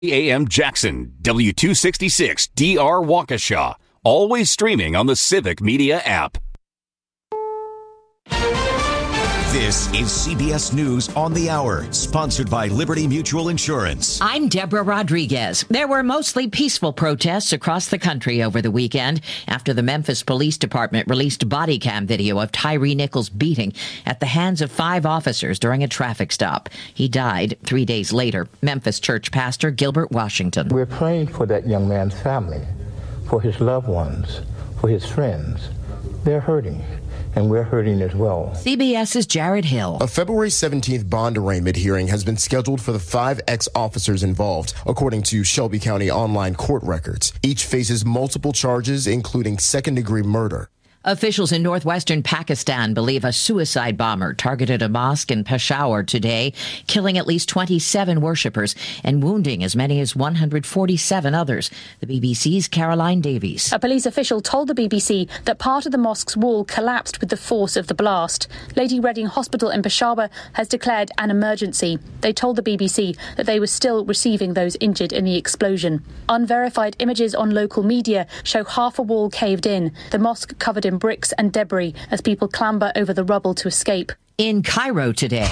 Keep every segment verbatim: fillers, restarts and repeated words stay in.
A M Jackson, W two sixty-six D R Waukesha. Always streaming on the Civic Media app. This is C B S News on the Hour, sponsored by Liberty Mutual Insurance. I'm Deborah Rodriguez. There were mostly peaceful protests across the country over the weekend after the Memphis Police Department released body cam video of Tyree Nichols' beating at the hands of five officers during a traffic stop. He died three days later. Memphis church pastor Gilbert Washington. We're praying for that young man's family, for his loved ones, for his friends. They're hurting. And we're hurting as well. CBS's Jared Hill. A February seventeenth bond arraignment hearing has been scheduled for the five ex-officers involved, according to Shelby County online court records. Each faces multiple charges, including second-degree murder. Officials in northwestern Pakistan believe a suicide bomber targeted a mosque in Peshawar today, killing at least twenty-seven worshippers and wounding as many as one hundred forty-seven others. The B B C's Caroline Davies. A police official told the B B C that part of the mosque's wall collapsed with the force of the blast. Lady Reading Hospital in Peshawar has declared an emergency. They told the B B C that they were still receiving those injured in the explosion. Unverified images on local media show half a wall caved in, the mosque covered in bricks and debris as people clamber over the rubble to escape. In Cairo today,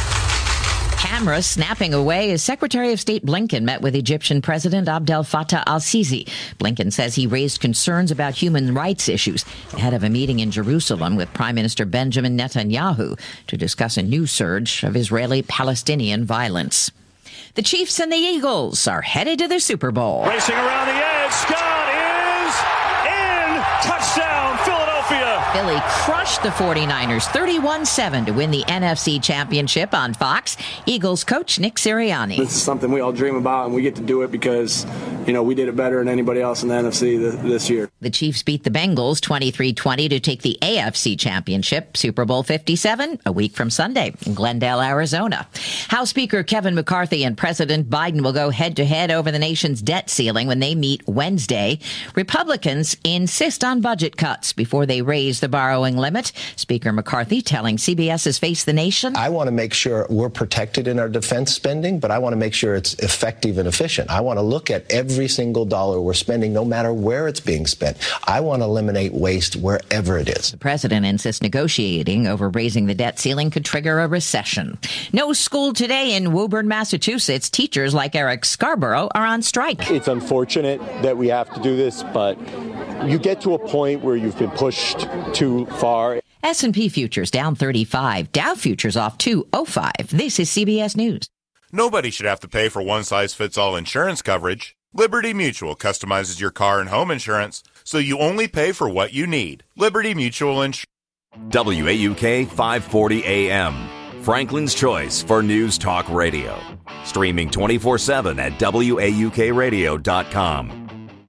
cameras snapping away as Secretary of State Blinken met with Egyptian President Abdel Fattah al-Sisi. Blinken says he raised concerns about human rights issues ahead of a meeting in Jerusalem with Prime Minister Benjamin Netanyahu to discuss a new surge of Israeli-Palestinian violence. The Chiefs and the Eagles are headed to the Super Bowl. Racing around the edge, Scott is in! Touchdown, Philadelphia! Philly crushed the forty-niners thirty-one seven to win the N F C Championship on Fox. Eagles coach Nick Sirianni. This is something we all dream about, and we get to do it because, you know, we did it better than anybody else in the N F C th- this year. The Chiefs beat the Bengals twenty-three twenty to take the A F C Championship. Super Bowl fifty-seven, a week from Sunday in Glendale, Arizona. House Speaker Kevin McCarthy and President Biden will go head-to-head over the nation's debt ceiling when they meet Wednesday. Republicans insist on budget cuts before they raise the borrowing limit. Speaker McCarthy telling CBS's Face the Nation. I want to make sure we're protected in our defense spending, but I want to make sure it's effective and efficient. I want to look at every single dollar we're spending, no matter where it's being spent. I want to eliminate waste wherever it is. The president insists negotiating over raising the debt ceiling could trigger a recession. No school today in Woburn, Massachusetts. Teachers like Eric Scarborough are on strike. It's unfortunate that we have to do this, but you get to a point where you've been pushed too far. S and P futures down thirty-five. Dow futures off two oh five. This is C B S News. Nobody should have to pay for one-size-fits-all insurance coverage. Liberty Mutual customizes your car and home insurance so you only pay for what you need. Liberty Mutual Insurance. W A U K five forty A M. Franklin's choice for News Talk Radio. Streaming twenty-four seven at W A U K radio dot com.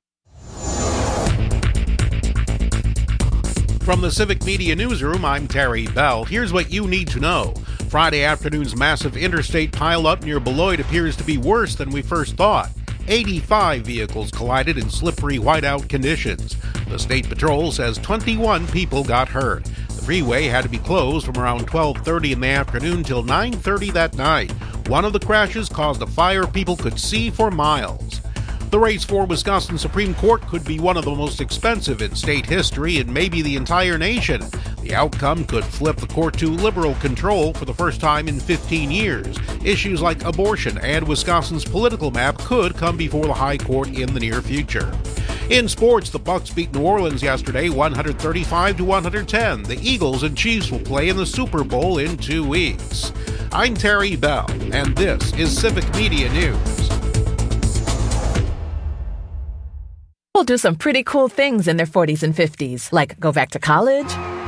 From the Civic Media Newsroom, I'm Terry Bell. Here's what you need to know. Friday afternoon's massive interstate pileup near Beloit appears to be worse than we first thought. eighty-five vehicles collided in slippery whiteout conditions. The State Patrol says twenty-one people got hurt. The freeway had to be closed from around twelve thirty in the afternoon till nine thirty that night. One of the crashes caused a fire people could see for miles. The race for Wisconsin Supreme Court could be one of the most expensive in state history and maybe the entire nation. The outcome could flip the court to liberal control for the first time in fifteen years. Issues like abortion and Wisconsin's political map could come before the high court in the near future. In sports, the Bucks beat New Orleans yesterday one thirty-five to one ten. The Eagles and Chiefs will play in the Super Bowl in two weeks. I'm Terry Bell, and this is Civic Media News. People do some pretty cool things in their forties and fifties, like go back to college,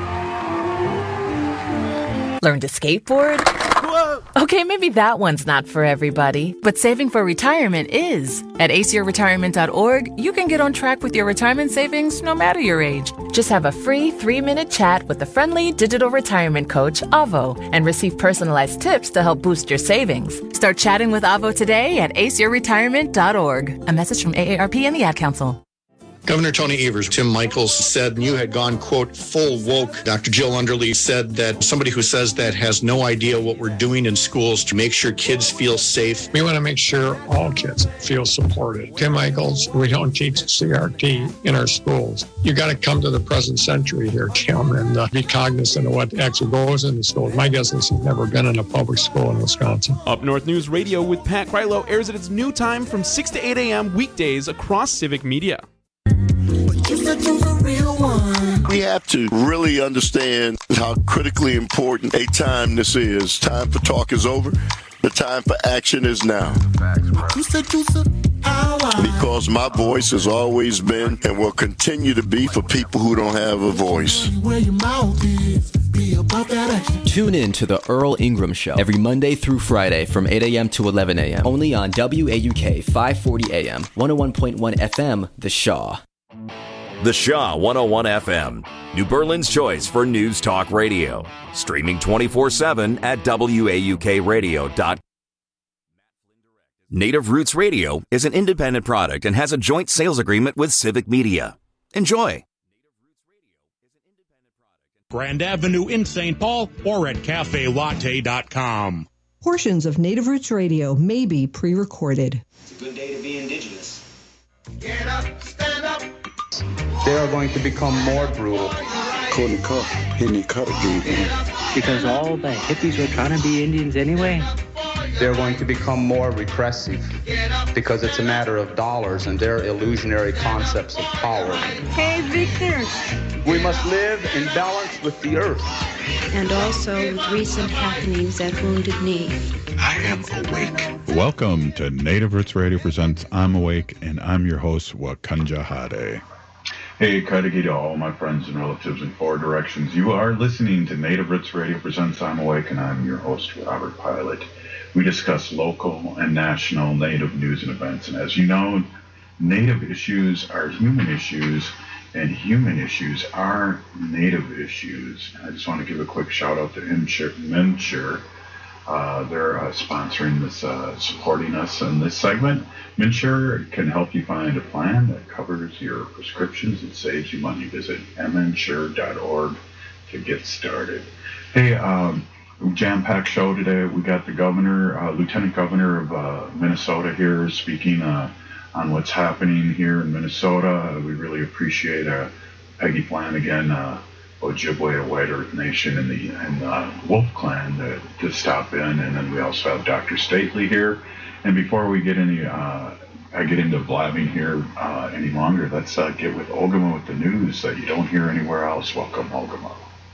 learn to skateboard. Whoa. Okay, maybe that one's not for everybody, but saving for retirement is. At ace your retirement dot org, you can get on track with your retirement savings no matter your age. Just have a free three-minute chat with the friendly digital retirement coach, Avo, and receive personalized tips to help boost your savings. Start chatting with Avo today at ace your retirement dot org. A message from A A R P and the Ad Council. Governor Tony Evers, Tim Michaels said you had gone, quote, full woke. Doctor Jill Underly said that somebody who says that has no idea what we're doing in schools to make sure kids feel safe. We want to make sure all kids feel supported. Tim Michaels, we don't teach C R T in our schools. You got to come to the present century here, Tim, and uh, be cognizant of what actually goes in the schools. My guess is he's never been in a public school in Wisconsin. Up North News Radio with Pat Krylo airs at its new time from six to eight a.m. weekdays across Civic Media. We have to really understand how critically important a time this is. Time for talk is over. The time for action is now. Because my voice has always been and will continue to be for people who don't have a voice. Tune in to the Earl Ingram Show every Monday through Friday from eight a.m. to eleven a.m. only on W A U K five forty A M, one oh one point one F M, The Shaw. The Shaw one oh one F M, New Berlin's choice for news talk radio. Streaming twenty-four seven at W A U K radio dot com. Native Roots Radio is an independent product and has a joint sales agreement with Civic Media. Enjoy. Grand Avenue in Saint Paul or at cafe latte dot com. Portions of Native Roots Radio may be pre-recorded. It's a good day to be indigenous. Get up, stand up. They are going to become more brutal. Couldn't cut, hitting cut again. Because all the hippies were trying to be Indians anyway. They're going to become more repressive because it's a matter of dollars and their illusionary concepts of power. Hey, Victor. We must live in balance with the earth. And also with recent happenings at Wounded Knee. I am awake. Welcome to Native Roots Radio presents I'm Awake, and I'm your host, Wakanja Hade. Hey, Kadagi to all my friends and relatives in four directions. You are listening to Native Roots Radio presents I'm Awake, and I'm your host, Robert Pilot. We discuss local and national Native news and events. And as you know, Native issues are human issues, and human issues are Native issues. And I just want to give a quick shout out to MNsure. Uh, they're uh, sponsoring this, uh, supporting us in this segment. MNsure can help you find a plan that covers your prescriptions and saves you money. Visit m n sure dot org to get started. Hey, um, jam-packed show today. We got the governor, uh, Lieutenant Governor of uh, Minnesota here speaking uh, on what's happening here in Minnesota. Uh, we really appreciate uh, Peggy Flanagan, uh, Ojibwe, a White Earth Nation, and the and uh, Wolf Clan to, to stop in. And then we also have Doctor Stately here. And before we get any, uh, I get into blabbing here uh, any longer, let's uh, get with Ogama with the news that you don't hear anywhere else. Welcome, Ogama.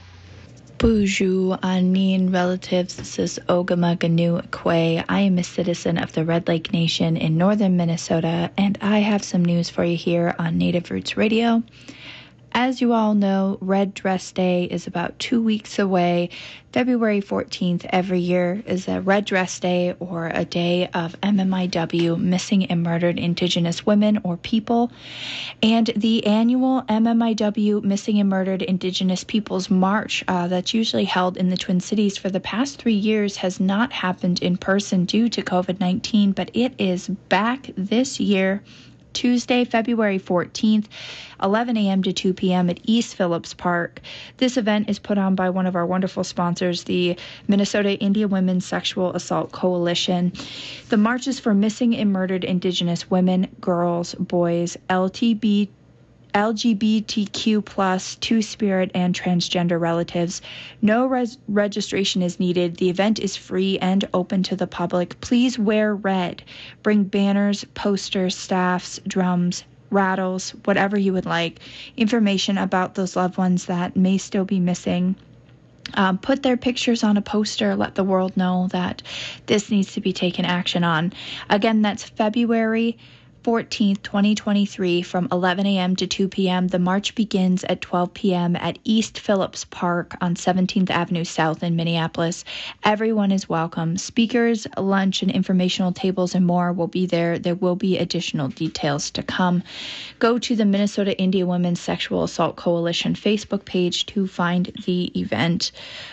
Bonjour, Anin relatives. This is Ogama Ganu Kwe. I am a citizen of the Red Lake Nation in northern Minnesota, and I have some news for you here on Native Roots Radio. As you all know, Red Dress Day is about two weeks away. February fourteenth every year is a Red Dress Day, or a day of M M I W, Missing and Murdered Indigenous Women or People. And the annual M M I W Missing and Murdered Indigenous Peoples March uh, that's usually held in the Twin Cities for the past three years has not happened in person due to covid nineteen, but it is back this year. Tuesday, February fourteenth, eleven a.m. to two p.m. at East Phillips Park. This event is put on by one of our wonderful sponsors, the Minnesota Indian Women's Sexual Assault Coalition. The march is for missing and murdered Indigenous women, girls, boys, L G B T L G B T Q plus, two-spirit, and transgender relatives. No res- registration is needed. The event is free and open to the public. Please wear red. Bring banners, posters, staffs, drums, rattles, whatever you would like. Information about those loved ones that may still be missing. Um, put their pictures on a poster. Let the world know that this needs to be taken action on. Again, that's February fourteenth, twenty twenty-three, from eleven a.m. to two p.m. The march begins at twelve p.m. at East Phillips Park on seventeenth Avenue South in Minneapolis. Everyone is welcome. Speakers, lunch, and informational tables and more will be there. There will be additional details to come. Go to the Minnesota Indian Women's Sexual Assault Coalition Facebook page to find the event.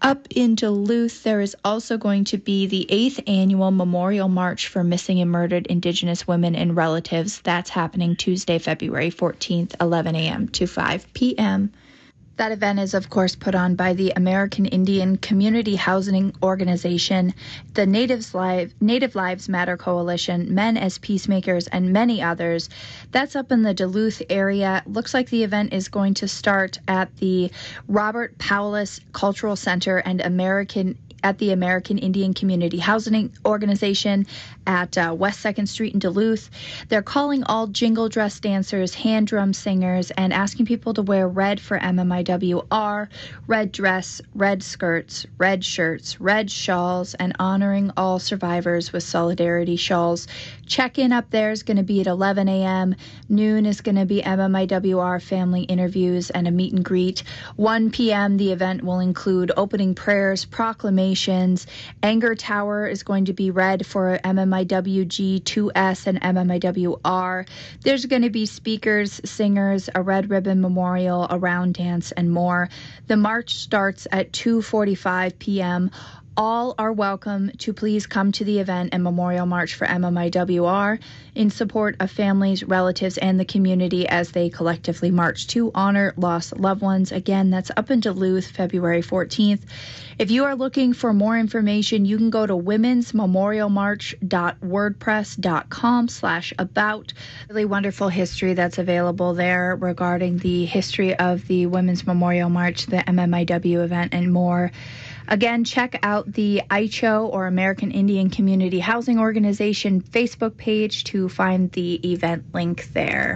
Up in Duluth, there is also going to be the eighth annual Memorial March for Missing and Murdered Indigenous Women and Relatives. That's happening Tuesday, February fourteenth, eleven a.m. to five p.m. That event is, of course, put on by the American Indian Community Housing Organization, the Natives Live, Native Lives Matter Coalition, Men as Peacemakers, and many others. That's up in the Duluth area. Looks like the event is going to start at the Robert Powless Cultural Center and American at the American Indian Community Housing Organization at uh, West second Street in Duluth. They're calling all jingle dress dancers, hand drum singers, and asking people to wear red for M M I W R, red dress, red skirts, red shirts, red shawls, and honoring all survivors with solidarity shawls. Check-in up there is going to be at eleven a.m. Noon is going to be M M I W R family interviews and a meet and greet. one p.m. the event will include opening prayers, proclamations. Anger Tower is going to be read for M M I W G two S and M M I W R. There's going to be speakers, singers, a red ribbon memorial, a round dance, and more. The march starts at two forty-five p.m. All are welcome to please come to the event and Memorial March for M M I W R in support of families, relatives, and the community as they collectively march to honor lost loved ones. Again, that's up in Duluth, February fourteenth. If you are looking for more information, you can go to women's memorial march dot wordpress dot com slash about. Really wonderful history that's available there regarding the history of the Women's Memorial March, the M M I W event, and more. Again, check out the I C H O, or American Indian Community Housing Organization, Facebook page to find the event link there.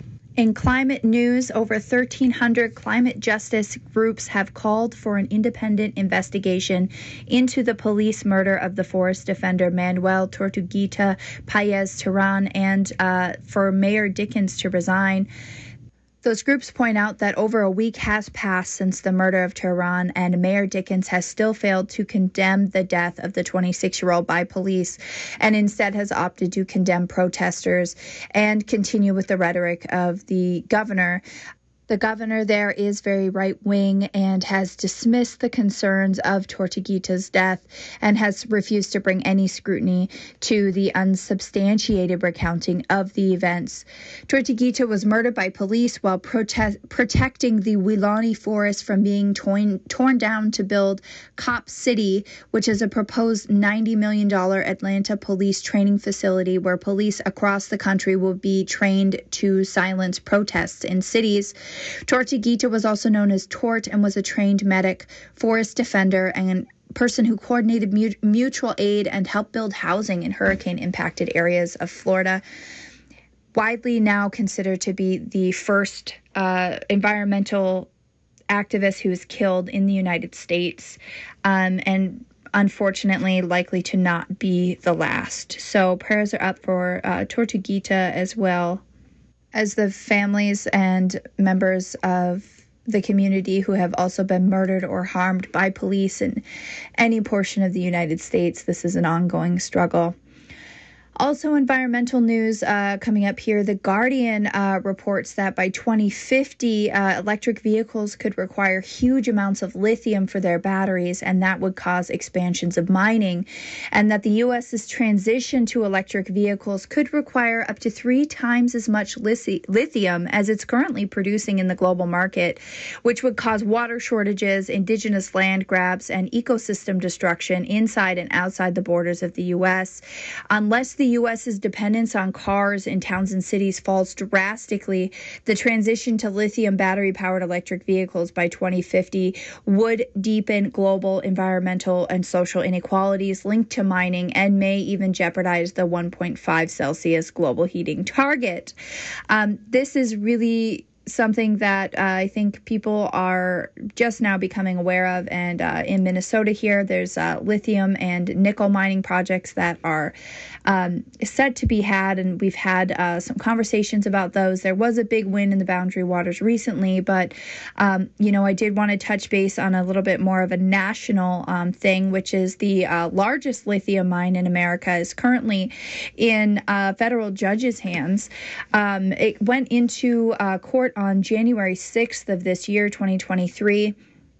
In climate news, over thirteen hundred climate justice groups have called for an independent investigation into the police murder of the forest defender Manuel Tortuguita Paez Terán and uh, for Mayor Dickens to resign. Those groups point out that over a week has passed since the murder of Terán, and Mayor Dickens has still failed to condemn the death of the twenty-six-year-old by police, and instead has opted to condemn protesters and continue with the rhetoric of the governor. The governor there is very right-wing and has dismissed the concerns of Tortuguita's death and has refused to bring any scrutiny to the unsubstantiated recounting of the events. Tortuguita was murdered by police while prote- protecting the Weelaunee Forest from being torn, torn down to build Cop City, which is a proposed ninety million dollars Atlanta police training facility where police across the country will be trained to silence protests in cities. Tortuguita was also known as Tort and was a trained medic, forest defender, and person who coordinated mut- mutual aid and helped build housing in hurricane-impacted areas of Florida. Widely now considered to be the first uh, environmental activist who was killed in the United States, um, and unfortunately likely to not be the last. So prayers are up for uh, Tortuguita as well as the families and members of the community who have also been murdered or harmed by police in any portion of the United States. This is an ongoing struggle. Also, environmental news uh, coming up here. The Guardian uh, reports that by twenty fifty, uh, electric vehicles could require huge amounts of lithium for their batteries, and that would cause expansions of mining, and that the U S's transition to electric vehicles could require up to three times as much lithium as it's currently producing in the global market, which would cause water shortages, indigenous land grabs, and ecosystem destruction inside and outside the borders of the U S. Unless the U S's dependence on cars in towns and cities falls drastically, the transition to lithium battery-powered electric vehicles by twenty fifty would deepen global environmental and social inequalities linked to mining and may even jeopardize the one point five Celsius global heating target. Um, this is really something that uh, I think people are just now becoming aware of. And uh, in Minnesota here, there's uh, lithium and nickel mining projects that are um, said to be had, and we've had uh, some conversations about those. There was a big win in the Boundary Waters recently, but, um, you know, I did want to touch base on a little bit more of a national um, thing, which is the uh, largest lithium mine in America is currently in uh, federal judges' hands. Um, it went into uh, court on January sixth of this year, twenty twenty-three.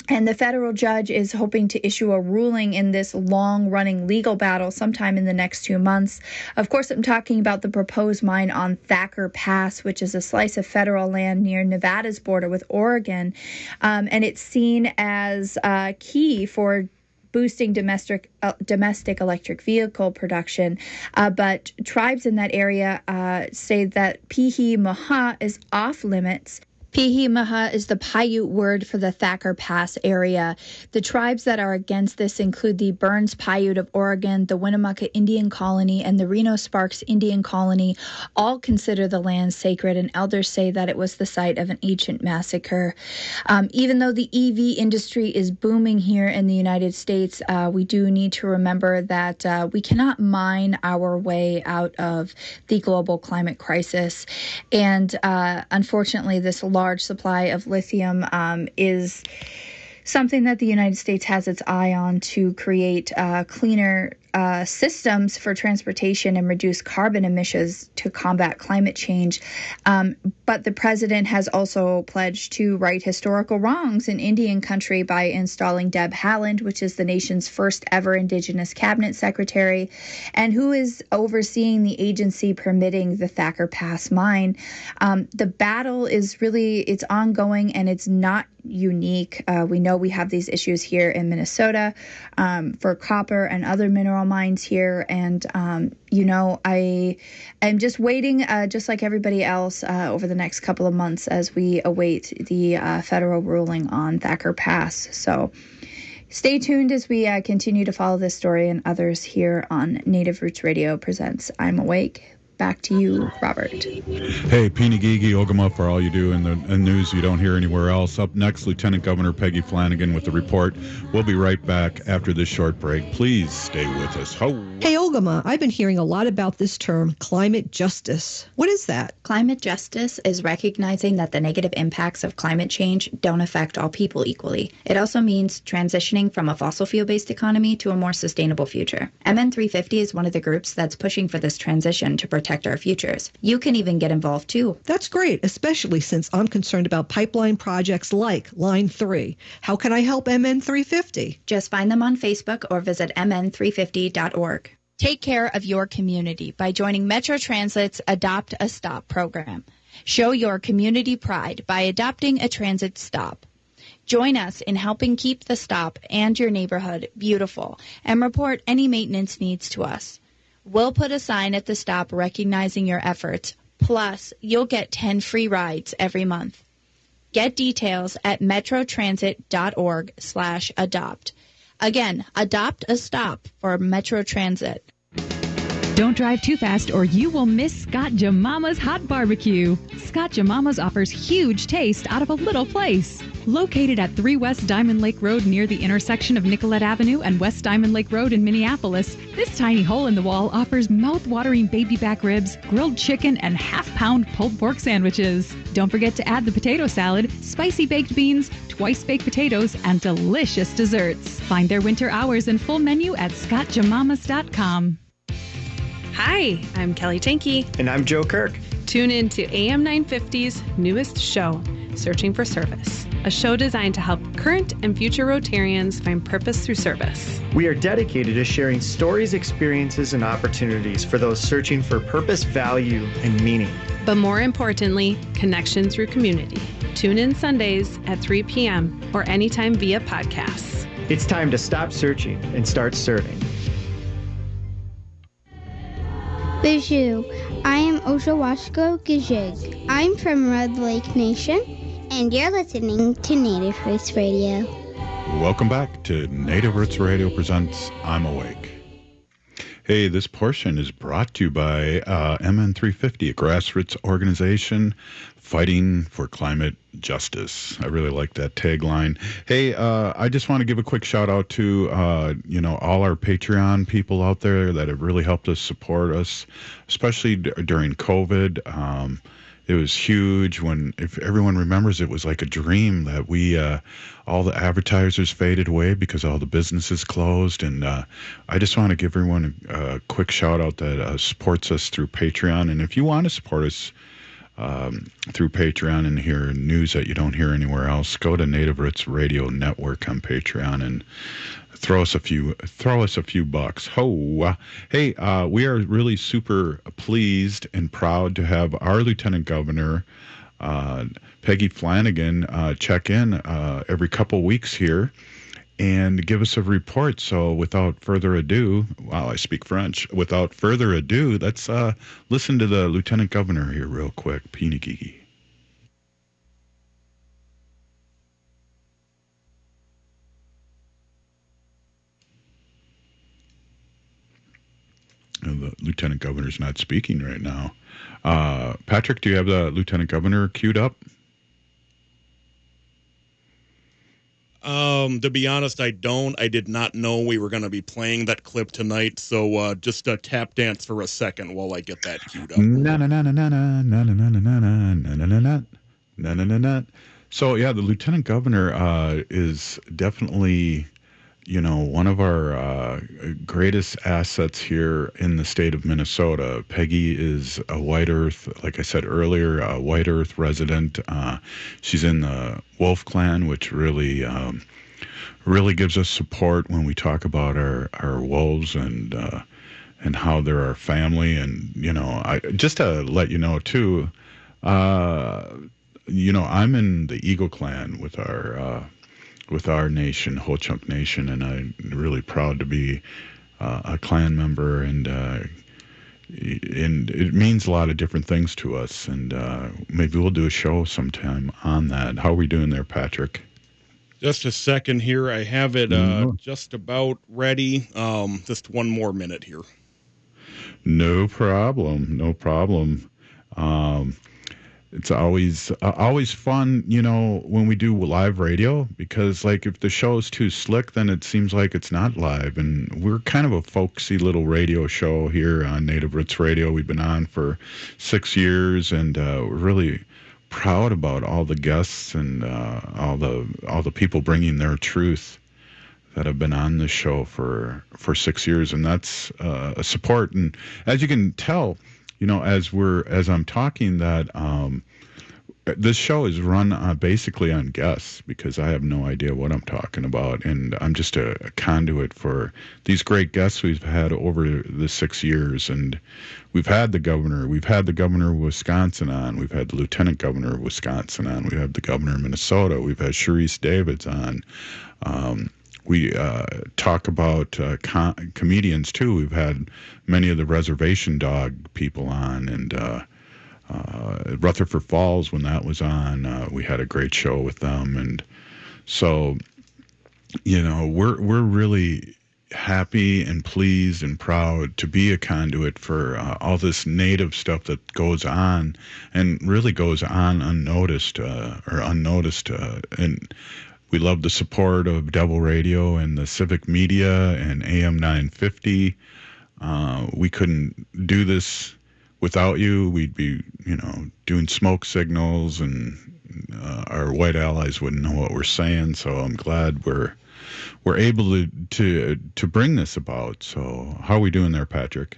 And the federal judge is hoping to issue a ruling in this long-running legal battle sometime in the next two months. Of course, I'm talking about the proposed mine on Thacker Pass, which is a slice of federal land near Nevada's border with Oregon. Um, and it's seen as uh, key for boosting domestic uh, domestic electric vehicle production. Uh, but tribes in that area uh, say that Pihi-Maha is off limits. Pihi-Maha is the Paiute word for the Thacker Pass area. The tribes that are against this include the Burns Paiute of Oregon, the Winnemucca Indian Colony, and the Reno Sparks Indian Colony. All consider the land sacred, and elders say that it was the site of an ancient massacre. Um, even though the E V industry is booming here in the United States, uh, we do need to remember that uh, we cannot mine our way out of the global climate crisis. And uh, unfortunately, this large supply of lithium um, is something that the United States has its eye on to create uh, cleaner uh, systems for transportation and reduce carbon emissions to combat climate change. Um, but the president has also pledged to right historical wrongs in Indian country by installing Deb Haaland, which is the nation's first ever Indigenous cabinet secretary, and who is overseeing the agency permitting the Thacker Pass mine. Um, the battle is really, it's ongoing, and it's not unique. Uh, we know we have these issues here in Minnesota um, for copper and other mineral mines here. And, um, you know, I am just waiting, uh, just like everybody else, uh, over the next couple of months as we await the uh, federal ruling on Thacker Pass. So stay tuned as we uh, continue to follow this story and others here on Native Roots Radio presents I'm Awake. Back to you, Robert. Hey, Pinigigi Ogama, for all you do in the in news you don't hear anywhere else. Up next, Lieutenant Governor Peggy Flanagan with the report. We'll be right back after this short break. Please stay with us. Ho. Hey, Ogama, I've been hearing a lot about this term, climate justice. What is that? Climate justice is recognizing that the negative impacts of climate change don't affect all people equally. It also means transitioning from a fossil fuel-based economy to a more sustainable future. M N three fifty is one of the groups that's pushing for this transition to protect our futures. You can even get involved too. That's great, especially since I'm concerned about pipeline projects like Line three. How can I help M N three fifty? Just find them on Facebook or visit m n three fifty dot org. Take care of your community by joining Metro Transit's Adopt a Stop program. Show your community pride by adopting a transit stop. Join us in helping keep the stop and your neighborhood beautiful, and report any maintenance needs to us. We'll put a sign at the stop recognizing your efforts. Plus, you'll get ten free rides every month. Get details at metrotransit.org slash adopt. Again, adopt a stop for Metro Transit. Don't drive too fast or you will miss Scott Jemama's Hot Barbecue. Scott Jemama's offers huge taste out of a little place. Located at three West Diamond Lake Road near the intersection of Nicollet Avenue and West Diamond Lake Road in Minneapolis, this tiny hole in the wall offers mouth-watering baby back ribs, grilled chicken, and half-pound pulled pork sandwiches. Don't forget to add the potato salad, spicy baked beans, twice-baked potatoes, and delicious desserts. Find their winter hours and full menu at scott jemamas dot com. Hi, I'm Kelly Tanky. And I'm Joe Kirk. Tune in to A M nine fifty's newest show, Searching for Service, a show designed to help current and future Rotarians find purpose through service. We are dedicated to sharing stories, experiences, and opportunities for those searching for purpose, value, and meaning. But more importantly, connection through community. Tune in Sundays at three p.m. or anytime via podcasts. It's time to stop searching and start serving. Bonjour, I am Oshawashko Gijig. I'm from Red Lake Nation, and you're listening to Native Roots Radio. Welcome back to Native Roots Radio presents I'm Awake. Hey, this portion is brought to you by uh, M N three fifty, a grassroots organization fighting for climate justice. I really like that tagline. Hey, uh, I just want to give a quick shout out to, uh, you know, all our Patreon people out there that have really helped us support us, especially d- during COVID. Um, it was huge when, if everyone remembers, it was like a dream that we, uh, all the advertisers faded away because all the businesses closed. And uh, I just want to give everyone a, a quick shout out that uh, supports us through Patreon. And if you want to support us, um, through Patreon and hear news that you don't hear anywhere else, go to Native Roots Radio Network on Patreon and throw us a few throw us a few bucks. Ho! Uh, hey, uh, we are really super pleased and proud to have our Lieutenant Governor, uh, Peggy Flanagan, uh, check in uh, every couple weeks here and give us a report. So without further ado, wow, I speak French. Without further ado, let's uh, listen to the Lieutenant Governor here real quick. Pinigigi. The Lieutenant Governor's not speaking right now. Uh, Patrick, do you have the Lieutenant Governor queued up? Um, to be honest, I don't. I did not know we were going to be playing that clip tonight, so uh, just uh, tap dance for a second while I get that queued up. Na na na na na na na na na na na na na na na na na na. So yeah, the Lieutenant Governor uh, is definitely, you know, one of our uh, greatest assets here in the state of Minnesota. Peggy is a White Earth, like I said earlier, a White Earth resident. Uh, she's in the Wolf Clan, which really, um, really gives us support when we talk about our, our wolves and uh, and how they're our family. And, you know, I just to let you know, too, uh, you know, I'm in the Eagle Clan with our... Uh, with our nation, Ho-Chunk Nation, and I'm really proud to be uh, a clan member, and uh, and it means a lot of different things to us, and uh, maybe we'll do a show sometime on that. How are we doing there, Patrick? Just a second here. I have it uh, mm-hmm. just about ready. Um, just one more minute here. No problem. No problem. Um, It's always uh, always fun, you know, when we do live radio, because, like, if the show is too slick, then it seems like it's not live. And we're kind of a folksy little radio show here on Native Roots Radio. We've been on for six years, and uh, we're really proud about all the guests and uh, all the all the people bringing their truth that have been on this show for for six years, and that's uh, a support. And as you can tell, you know, as we're as I'm talking, that um, this show is run uh, basically on guests, because I have no idea what I'm talking about, and I'm just a, a conduit for these great guests we've had over the six years. And we've had the governor, we've had the governor of Wisconsin on, we've had the lieutenant governor of Wisconsin on, we have the governor of Minnesota, we've had Sharice Davids on. Um, We uh, talk about uh, com- comedians, too. We've had many of the Reservation Dog people on, and uh, uh, Rutherford Falls, when that was on, uh, we had a great show with them. And so, you know, we're we're really happy and pleased and proud to be a conduit for uh, all this Native stuff that goes on, and really goes on unnoticed uh, or unnoticed. Uh, and we love the support of Devil Radio and the Civic Media and A M nine fifty. Uh, we couldn't do this without you. We'd be, you know, doing smoke signals, and uh, our white allies wouldn't know what we're saying. So I'm glad we're we're able to to to bring this about. So how are we doing there, Patrick?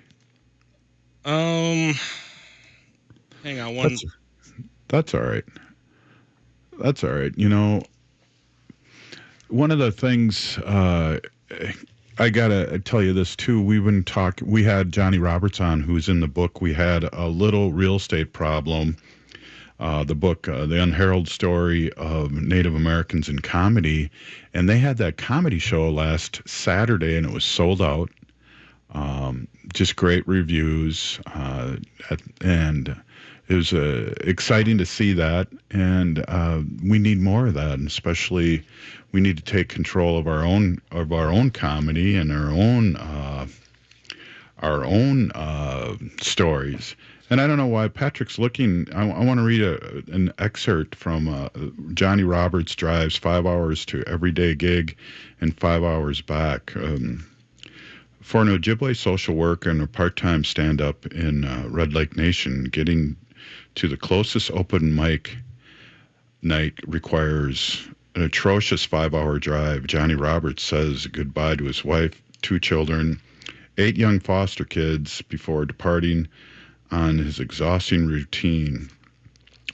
Um, hang on one. That's, that's all right. That's all right. You know, one of the things, uh, I gotta tell you this too. We've been talking. We had Johnny Roberts on, who's in the book. We had a little real estate problem. Uh, the book, uh, The Unheralded Story of Native Americans in Comedy, and they had that comedy show last Saturday, and it was sold out. Um, just great reviews, uh, at, and it was uh, exciting to see that. And uh, we need more of that, and especially we need to take control of our own of our own comedy and our own uh, our own uh, stories. And I don't know why Patrick's looking. I, I want to read a, an excerpt from uh, Johnny Roberts drives five hours to everyday gig and five hours back. Um, for an Ojibwe social worker and a part-time stand-up in uh, Red Lake Nation, getting to the closest open mic night requires an atrocious five-hour drive. Johnny Roberts says goodbye to his wife, two children, eight young foster kids before departing on his exhausting routine.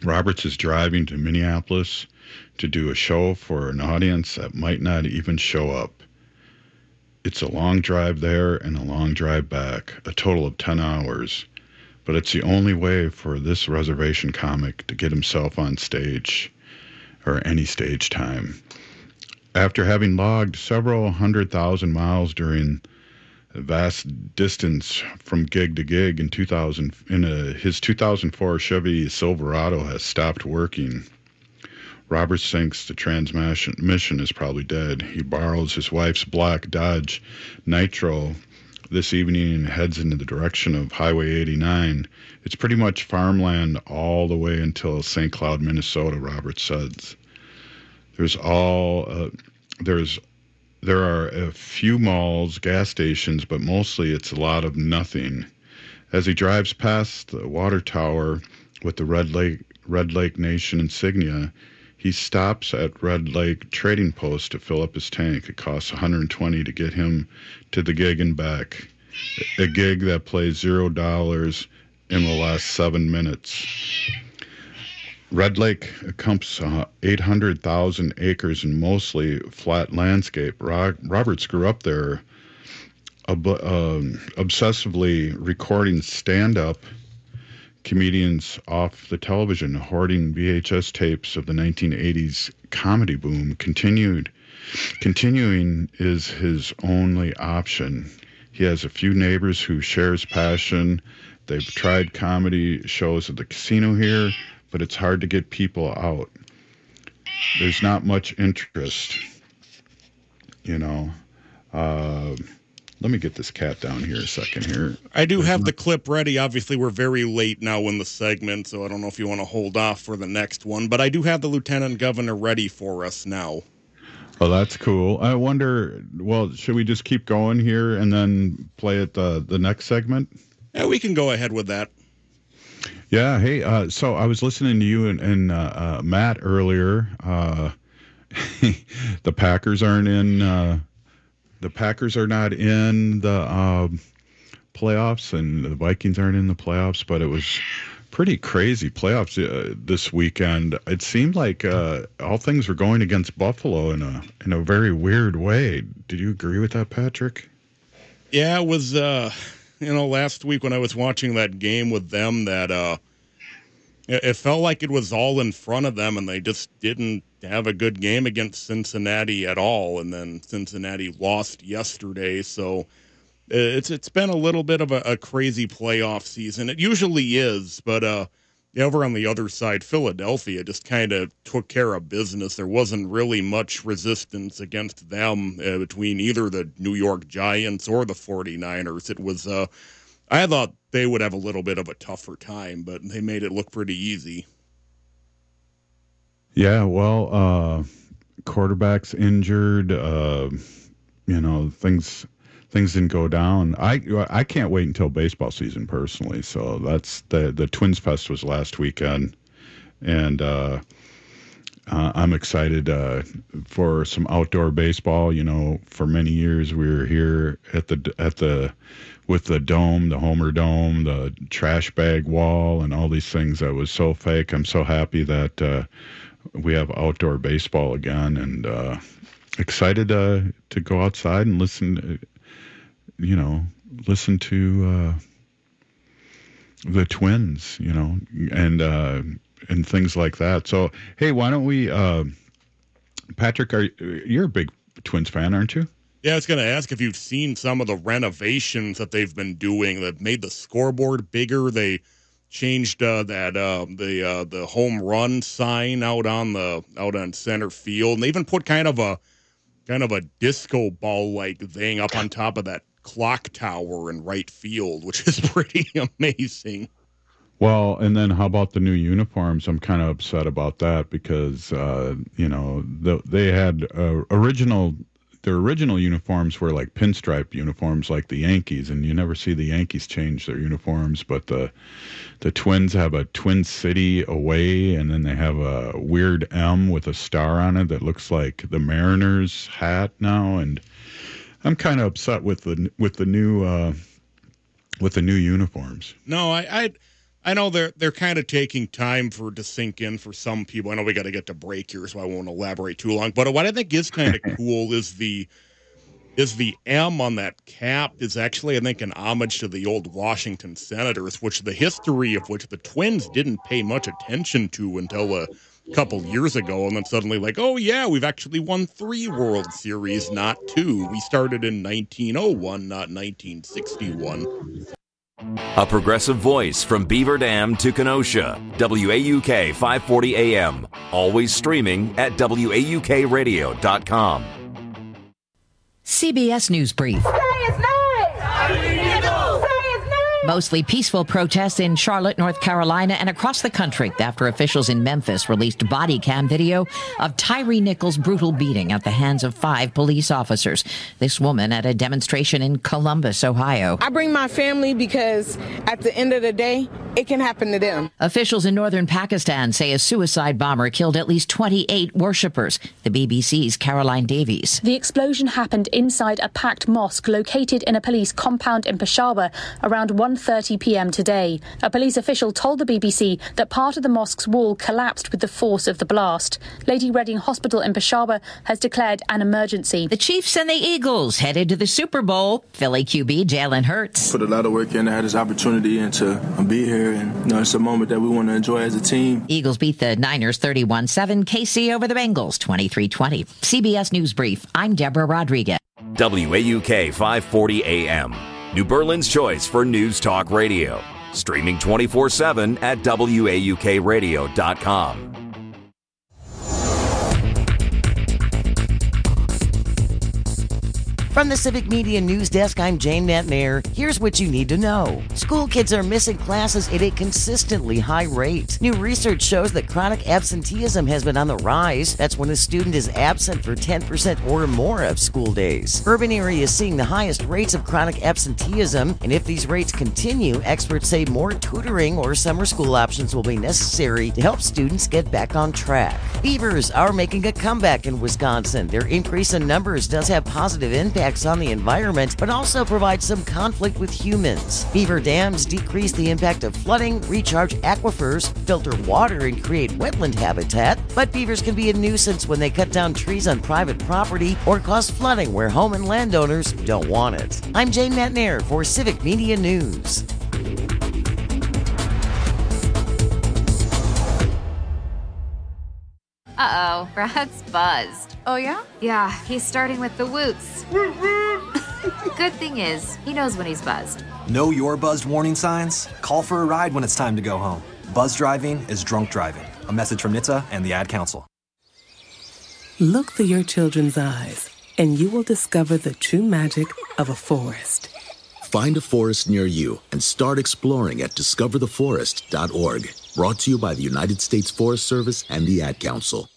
Roberts is driving to Minneapolis to do a show for an audience that might not even show up. It's a long drive there and a long drive back, a total of ten hours. But it's the only way for this reservation comic to get himself on stage, or any stage time. After having logged several hundred thousand miles during a vast distance from gig to gig in two thousand, in a, his two thousand four Chevy Silverado has stopped working. Roberts thinks the transmission is probably dead. He borrows his wife's black Dodge Nitro this evening and heads in the direction of Highway eighty-nine. It's pretty much farmland all the way until Saint Cloud, Minnesota, Roberts says. There's all, uh, there's, there are a few malls, gas stations, but mostly it's a lot of nothing. As he drives past the water tower with the Red Lake, Red Lake Nation insignia, he stops at Red Lake Trading Post to fill up his tank. It costs one hundred twenty dollars to get him to the gig and back. A gig that plays zero dollars and will last seven minutes. Red Lake encompasses uh, eight hundred thousand acres and mostly flat landscape. Ro- Roberts grew up there, ob- uh, obsessively recording stand-up comedians off the television, hoarding V H S tapes of the nineteen eighties comedy boom. Continued, continuing is his only option. He has a few neighbors who share his passion. They've tried comedy shows at the casino here, but it's hard to get people out. There's not much interest, you know. Uh, Let me get this cat down here a second here. I do have the clip ready. Obviously, we're very late now in the segment, so I don't know if you want to hold off for the next one. But I do have the Lieutenant Governor ready for us now. Oh, that's cool. I wonder, well, should we just keep going here and then play it the, the next segment? Yeah, we can go ahead with that. Yeah, hey, uh, so I was listening to you and, and uh, uh, Matt earlier. Uh, the Packers aren't in... Uh, The Packers are not in the uh, playoffs, and the Vikings aren't in the playoffs, but it was pretty crazy playoffs uh, this weekend. It seemed like uh, all things were going against Buffalo in a in a very weird way. Did you agree with that, Patrick? Yeah, it was, uh, you know, last week when I was watching that game with them, that uh, it, it felt like it was all in front of them, and they just didn't have a good game against Cincinnati at all. And then Cincinnati lost yesterday, so it's it's been a little bit of a, a crazy playoff season. It usually is, but uh, over on the other side, Philadelphia just kind of took care of business. There wasn't really much resistance against them uh, between either the New York Giants or the forty-niners. It was, uh, I thought they would have a little bit of a tougher time, but they made it look pretty easy. Yeah, well, uh, quarterback's injured. Uh, you know, things things didn't go down. I I can't wait until baseball season personally. So that's the the Twins Fest was last weekend, and uh, uh, I'm excited uh, for some outdoor baseball. You know, for many years we were here at the at the with the dome, the Homer Dome, the trash bag wall, and all these things that was so fake. I'm so happy that. Uh, We have outdoor baseball again, and uh, excited uh, to go outside and listen, you know, listen to uh, the Twins, you know, and uh, and things like that. So, hey, why don't we, uh, Patrick? Are you're a big Twins fan, aren't you? Yeah, I was going to ask if you've seen some of the renovations that they've been doing that made the scoreboard bigger. They changed uh, that uh, the uh, the home run sign out on the out on center field, and they even put kind of a kind of a disco ball like thing up on top of that clock tower in right field, which is pretty amazing. Well, and then how about the new uniforms? I'm kind of upset about that because uh, you know the, they had uh, original. Their original uniforms were like pinstripe uniforms like the Yankees, and you never see the Yankees change their uniforms, but the the Twins have a Twin City away, and then they have a weird M with a star on it that looks like the Mariners hat now, and I'm kind of upset with the with the new uh, with the new uniforms. No, I, I I know they're they're kind of taking time for it to sink in for some people. I know we got to get to break here, so I won't elaborate too long. But what I think is kind of cool is the is the M on that cap is actually, I think, an homage to the old Washington Senators, which the history of which the Twins didn't pay much attention to until a couple years ago, and then suddenly like, oh yeah, we've actually won three World Series, not two. We started in nineteen oh one, not nineteen sixty-one. A progressive voice from Beaver Dam to Kenosha. W A U K five forty A M. Always streaming at W A U K radio dot com. C B S News Brief. Mostly peaceful protests in Charlotte, North Carolina, and across the country after officials in Memphis released body cam video of Tyree Nichols' brutal beating at the hands of five police officers. This woman at a demonstration in Columbus, Ohio. I bring my family because at the end of the day, it can happen to them. Officials in northern Pakistan say a suicide bomber killed at least twenty-eight worshippers. The B B C's Caroline Davies. The explosion happened inside a packed mosque located in a police compound in Peshawar around one thirty p.m. today. A police official told the B B C that part of the mosque's wall collapsed with the force of the blast. Lady Reading Hospital in Peshawar has declared an emergency. The Chiefs and the Eagles headed to the Super Bowl. Philly Q B Jalen Hurts. Put a lot of work in. I had this opportunity and to be here, and you know, it's a moment that we want to enjoy as a team. Eagles beat the Niners thirty-one seven. K C over the Bengals twenty-three twenty. C B S News Brief. I'm Deborah Rodriguez. W A U K five forty A M. New Berlin's choice for News Talk Radio. Streaming twenty-four seven at W A U K radio dot com. From the Civic Media News Desk, I'm Jane Matnair. Here's what you need to know. School kids are missing classes at a consistently high rate. New research shows that chronic absenteeism has been on the rise. That's when a student is absent for ten percent or more of school days. Urban areas seeing the highest rates of chronic absenteeism, and if these rates continue, experts say more tutoring or summer school options will be necessary to help students get back on track. Beavers are making a comeback in Wisconsin. Their increase in numbers does have positive impact on the environment, but also provides some conflict with humans. Beaver dams decrease the impact of flooding, recharge aquifers, filter water, and create wetland habitat, but beavers can be a nuisance when they cut down trees on private property or cause flooding where home and landowners don't want it. I'm Jane Matnair for Civic Media News. Uh-oh, Brad's buzzed. Oh, yeah? Yeah, he's starting with the woots. Good thing is, he knows when he's buzzed. Know your buzzed warning signs? Call for a ride when it's time to go home. Buzz driving is drunk driving. A message from N H T S A and the Ad Council. Look through your children's eyes, and you will discover the true magic of a forest. Find a forest near you and start exploring at discover the forest dot org. Brought to you by the United States Forest Service and the Ad Council.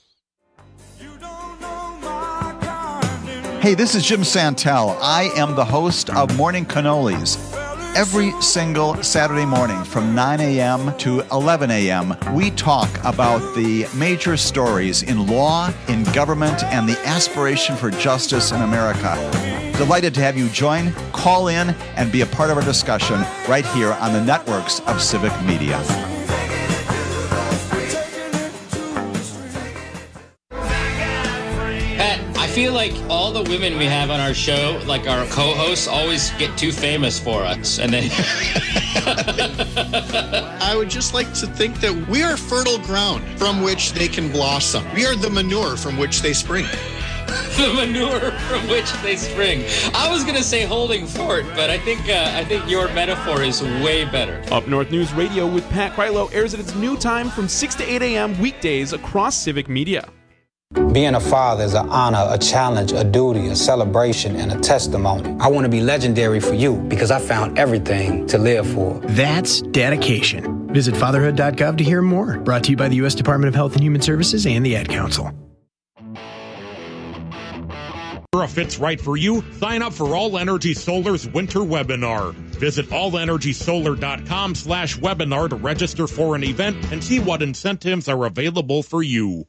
Hey, this is Jim Santel. I am the host of Morning Cannolis. Every single Saturday morning from nine a.m. to eleven a.m., we talk about the major stories in law, in government, and the aspiration for justice in America. Delighted to have you join, call in, and be a part of our discussion right here on the networks of Civic Media. I feel like all the women we have on our show, like our co-hosts, always get too famous for us. And then I would just like to think that we are fertile ground from which they can blossom. We are the manure from which they spring. The manure from which they spring. I was gonna say holding fort, but I think uh, I think your metaphor is way better. Up North News Radio with Pat Krylo airs at its new time from six to eight a.m. weekdays across Civic Media. Being a father is an honor, a challenge, a duty, a celebration, and a testimony. I want to be legendary for you because I found everything to live for. That's dedication. Visit fatherhood dot gov to hear more. Brought to you by the U S Department of Health and Human Services and the Ad Council. If it's right for you, sign up for All Energy Solar's winter webinar. Visit all energy solar dot com slash webinar to register for an event and see what incentives are available for you.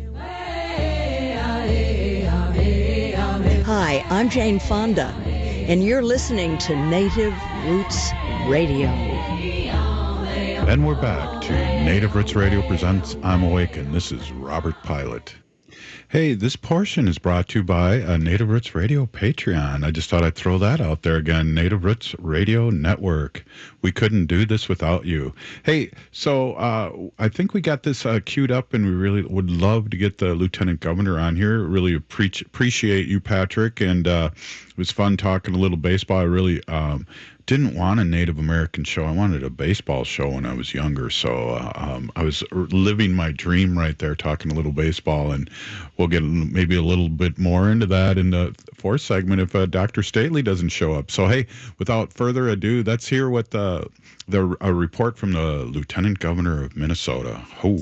Hi, I'm Jane Fonda, and you're listening to Native Roots Radio. And we're back to Native Roots Radio presents I'm Awake, and this is Robert Pilot. Hey, this portion is brought to you by a Native Roots Radio Patreon. I just thought I'd throw that out there again. Native Roots Radio Network. We couldn't do this without you. Hey, so uh, I think we got this uh, queued up, and we really would love to get the Lieutenant Governor on here. Really appreciate appreciate you, Patrick, and uh, it was fun talking a little baseball. I really um, didn't want a Native American show. I wanted a baseball show when I was younger, so uh, um, I was living my dream right there, talking a little baseball, and we'll get maybe a little bit more into that in the fourth segment if uh, Doctor Stately doesn't show up. So, hey, without further ado, let's hear what the, the a report from the Lieutenant Governor of Minnesota. Ho!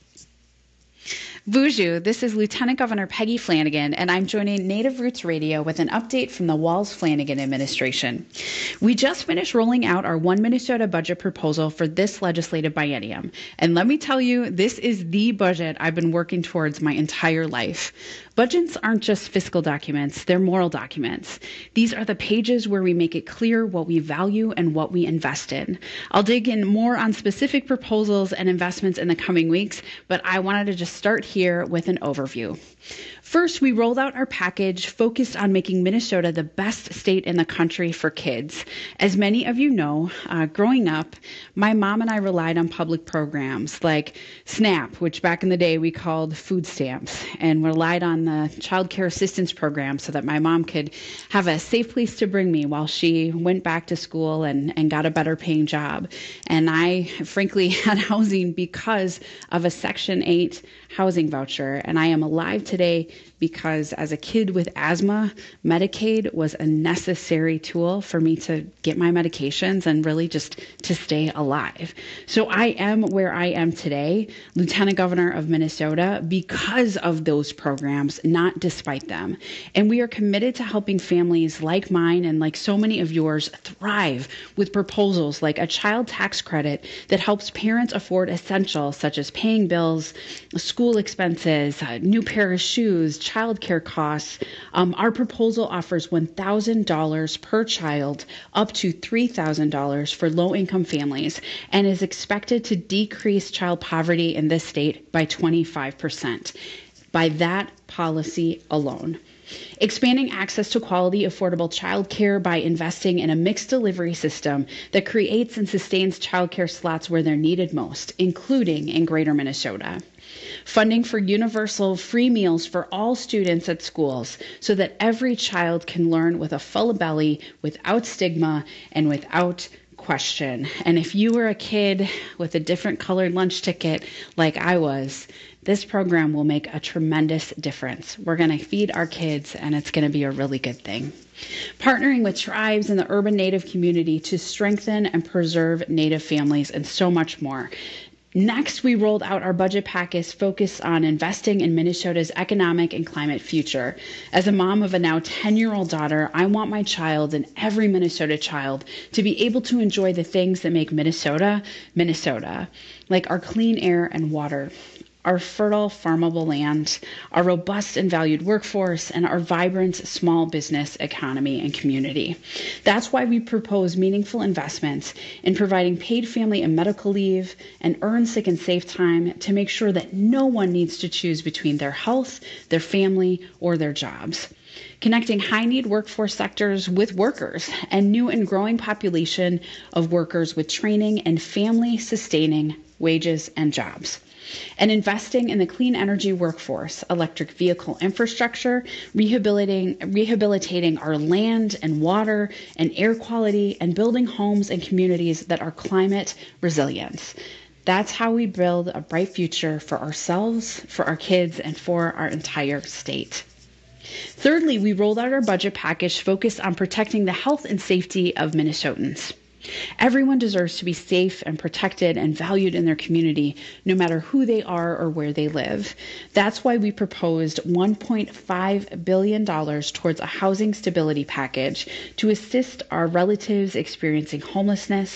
Bonjour, this is Lieutenant Governor Peggy Flanagan, and I'm joining Native Roots Radio with an update from the Walz-Flanagan administration. We just finished rolling out our One Minnesota budget proposal for this legislative biennium, and let me tell you, this is the budget I've been working towards my entire life. Budgets aren't just fiscal documents, they're moral documents. These are the pages where we make it clear what we value and what we invest in. I'll dig in more on specific proposals and investments in the coming weeks, but I wanted to just start here with an overview. First, we rolled out our package focused on making Minnesota the best state in the country for kids. As many of you know, uh, growing up, my mom and I relied on public programs like SNAP, which back in the day we called food stamps, and relied on the child care assistance program so that my mom could have a safe place to bring me while she went back to school and, and got a better paying job. And I, frankly, had housing because of a Section eight housing voucher, and I am alive today because as a kid with asthma, Medicaid was a necessary tool for me to get my medications and really just to stay alive. So I am where I am today, Lieutenant Governor of Minnesota, because of those programs, not despite them. And we are committed to helping families like mine and like so many of yours thrive with proposals like a child tax credit that helps parents afford essentials such as paying bills, school expenses, a new pair of shoes, child care costs. Um, our proposal offers one thousand dollars per child, up to three thousand dollars for low-income families, and is expected to decrease child poverty in this state by twenty-five percent. By that policy alone. Expanding access to quality, affordable childcare by investing in a mixed delivery system that creates and sustains childcare slots where they're needed most, including in Greater Minnesota. Funding for universal free meals for all students at schools so that every child can learn with a full belly, without stigma, and without question. And if you were a kid with a different colored lunch ticket like I was, this program will make a tremendous difference. We're going to feed our kids, and it's going to be a really good thing. Partnering with tribes in the urban Native community to strengthen and preserve Native families, and so much more. Next, we rolled out our budget package focused on investing in Minnesota's economic and climate future. As a mom of a now ten-year-old daughter, I want my child and every Minnesota child to be able to enjoy the things that make Minnesota, Minnesota, like our clean air and water, our fertile farmable land, our robust and valued workforce, and our vibrant small business economy and community. That's why we propose meaningful investments in providing paid family and medical leave and earn sick and safe time to make sure that no one needs to choose between their health, their family, or their jobs. Connecting high-need workforce sectors with workers and new and growing population of workers with training and family-sustaining wages and jobs. And investing in the clean energy workforce, electric vehicle infrastructure, rehabilitating, rehabilitating our land and water and air quality, and building homes and communities that are climate resilient. That's how we build a bright future for ourselves, for our kids, and for our entire state. Thirdly, we rolled out our budget package focused on protecting the health and safety of Minnesotans. Everyone deserves to be safe and protected and valued in their community, no matter who they are or where they live. That's why we proposed one point five billion dollars towards a housing stability package to assist our relatives experiencing homelessness,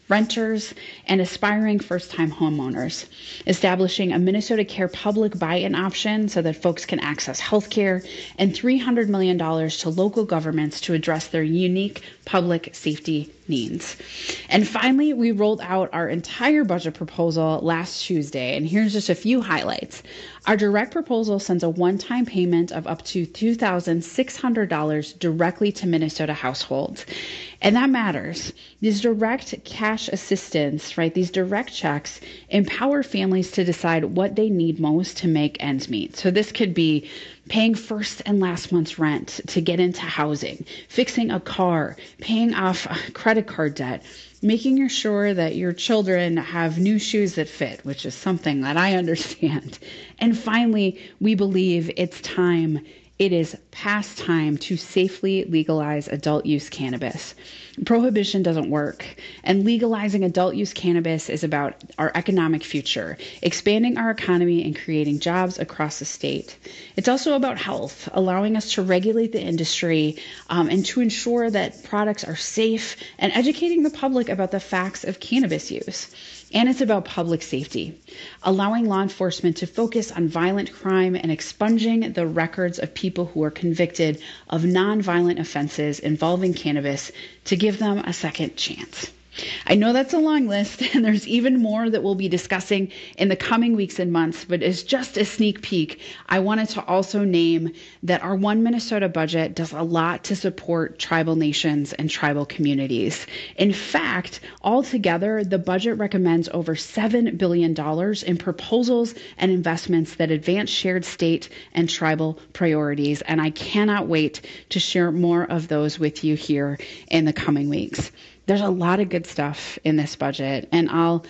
renters, and aspiring first-time homeowners, establishing a Minnesota Care public buy-in option so that folks can access health care, and three hundred million dollars to local governments to address their unique public safety needs. And finally, we rolled out our entire budget proposal last Tuesday, and here's just a few highlights. Our direct proposal sends a one-time payment of up to two thousand six hundred dollars directly to Minnesota households. And that matters. These direct cash assistance, right, these direct checks empower families to decide what they need most to make ends meet. So this could be paying first and last month's rent to get into housing, fixing a car, paying off credit card debt, making sure that your children have new shoes that fit, which is something that I understand. And finally, we believe it's time, it is past time to safely legalize adult use cannabis. Prohibition doesn't work, and legalizing adult use cannabis is about our economic future, expanding our economy and creating jobs across the state. It's also about health, allowing us to regulate the industry um, and to ensure that products are safe, and educating the public about the facts of cannabis use. And it's about public safety, allowing law enforcement to focus on violent crime and expunging the records of people who are convicted of nonviolent offenses involving cannabis to give them a second chance. I know that's a long list, and there's even more that we'll be discussing in the coming weeks and months, but as just a sneak peek, I wanted to also name that our One Minnesota budget does a lot to support tribal nations and tribal communities. In fact, altogether, the budget recommends over seven billion dollars in proposals and investments that advance shared state and tribal priorities, and I cannot wait to share more of those with you here in the coming weeks. There's a lot of good stuff in this budget, and I'll,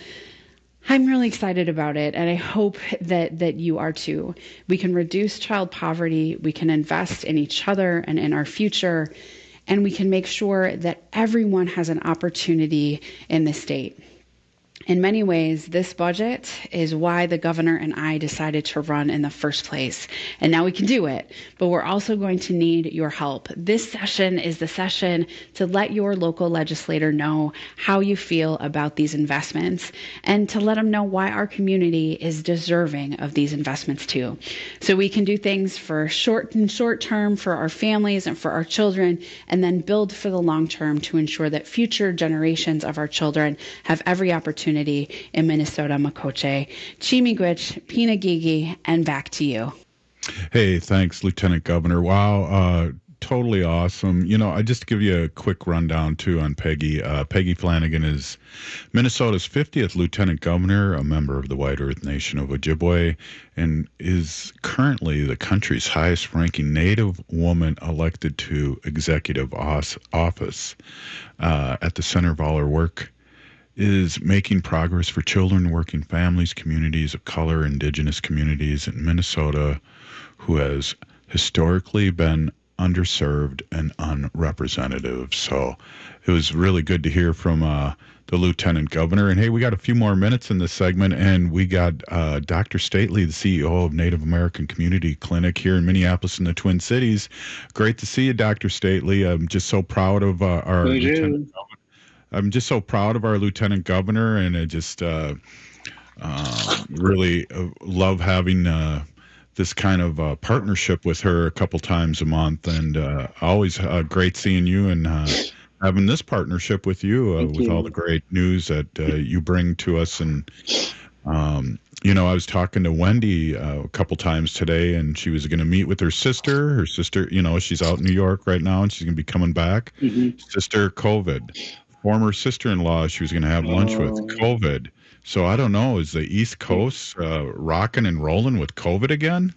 I'm really excited about it, and I hope that, that you are too. We can reduce child poverty, we can invest in each other and in our future, and we can make sure that everyone has an opportunity in the state. In many ways, this budget is why the governor and I decided to run in the first place. And now we can do it, but we're also going to need your help. This session is the session to let your local legislator know how you feel about these investments and to let them know why our community is deserving of these investments too. So we can do things for short and short term for our families and for our children, and then build for the long term to ensure that future generations of our children have every opportunity in Minnesota, Makoche. Chi-miigwech, Pinagigi, and back to you. Hey, thanks, Lieutenant Governor. Wow, uh, totally awesome. You know, I just give you a quick rundown, too, on Peggy. Uh, Peggy Flanagan is Minnesota's fiftieth Lieutenant Governor, a member of the White Earth Nation of Ojibwe, and is currently the country's highest-ranking Native woman elected to executive office. Uh, at the center of all her work is making progress for children, working families, communities of color, indigenous communities in Minnesota who has historically been underserved and unrepresentative. So it was really good to hear from uh, the Lieutenant Governor. And hey, we got a few more minutes in this segment, and we got uh, Doctor Stately, the C E O of Native American Community Clinic here in Minneapolis and the Twin Cities. Great to see you, Doctor Stately. I'm just so proud of uh, our Thank Lieutenant you. Governor. I'm just so proud of our Lieutenant Governor, and I just uh, uh, really uh, love having uh, this kind of uh, partnership with her a couple times a month, and uh, always uh, great seeing you and uh, having this partnership with you uh, with you. all the great news that uh, you bring to us. And um, you know, I was talking to Wendy uh, a couple times today, and she was going to meet with her sister. Her sister, you know, she's out in New York right now, and she's going to be coming back. Mm-hmm. Sister COVID. Former sister-in-law she was going to have lunch Oh. with, COVID. So I don't know, is the East Coast uh, rocking and rolling with COVID again?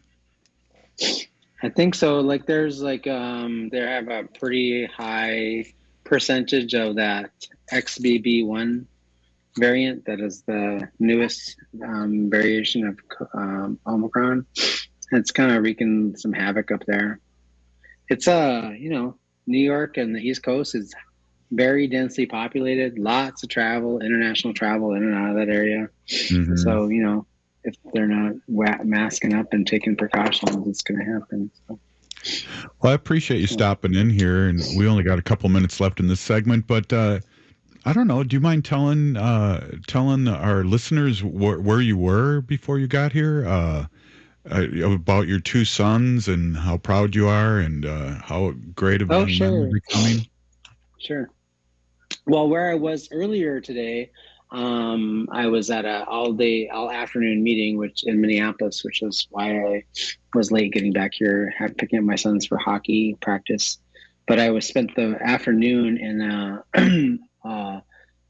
I think so. Like there's like um they have a pretty high percentage of that X B B one variant that is the newest um, variation of um, Omicron. It's kind of wreaking some havoc up there. It's uh you know, New York and the East Coast is very densely populated, lots of travel, international travel in and out of that area. Mm-hmm. So, you know, if they're not wa- masking up and taking precautions, it's going to happen. So. Well, I appreciate you stopping in here, and we only got a couple minutes left in this segment, but uh, I don't know. Do you mind telling uh, telling our listeners wh- where you were before you got here? Uh, uh, about your two sons and how proud you are and uh, how great of Oh, young men sure. you're becoming? Sure. Well, where I was earlier today, um, I was at a all day, all afternoon meeting, which in Minneapolis, which is why I was late getting back here, had picking up my sons for hockey practice. But I was spent the afternoon in a, a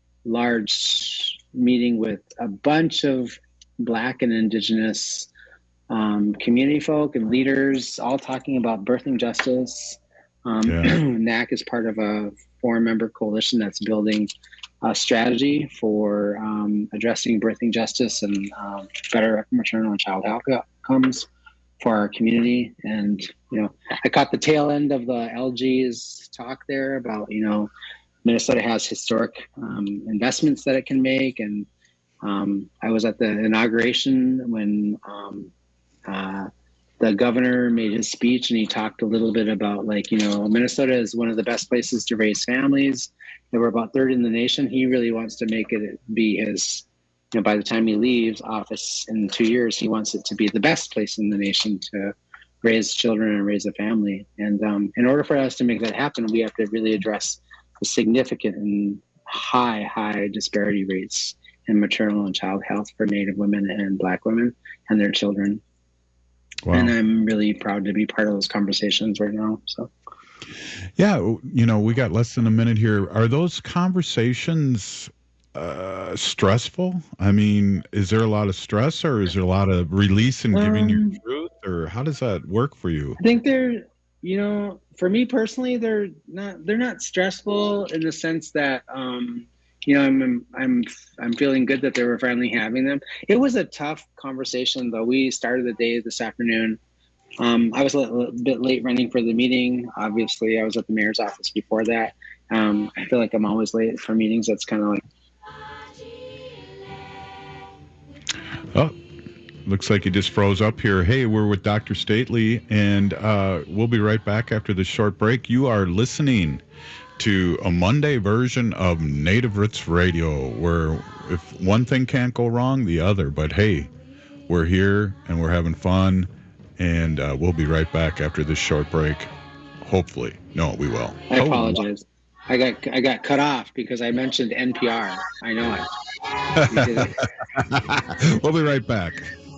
large meeting with a bunch of Black and Indigenous um, community folk and leaders, all talking about birthing justice. Um, Yeah. N A C is part of a four-member coalition that's building a strategy for um, addressing birthing justice and um, better maternal and child health outcomes for our community. And, you know, I caught the tail end of the L G's talk there about, you know, Minnesota has historic um, investments that it can make. And um, I was at the inauguration when um, uh, the governor made his speech, and he talked a little bit about, like, you know, Minnesota is one of the best places to raise families. There were about third in the nation. He really wants to make it be his, you know, by the time he leaves office in two years, he wants it to be the best place in the nation to raise children and raise a family. And um, in order for us to make that happen, we have to really address the significant and high, high disparity rates in maternal and child health for Native women and Black women and their children. Wow. And I'm really proud to be part of those conversations right now. So, Yeah, you know, we got less than a minute here. Are those conversations uh, stressful? I mean, is there a lot of stress, or is there a lot of release in giving Um, your truth, or how does that work for you? I think they're, you know, for me personally, they're not they're not stressful in the sense that, um, you know, I'm I'm I'm feeling good that they were finally having them. It was a tough conversation, though. We started the day this afternoon. Um, I was a little bit late running for the meeting. Obviously, I was at the mayor's office before that. Um, I feel like I'm always late for meetings. That's kind of like. Oh, looks like you just froze up here. Hey, we're with Doctor Stately, and uh, we'll be right back after this short break. You are listening to a Monday version of Native Roots Radio, where if one thing can't go wrong, the other. But hey, we're here and we're having fun, and uh, we'll be right back after this short break. Hopefully. No, we will. I Oh, apologize. I got I got cut off because I mentioned N P R. I know it. We'll be right back.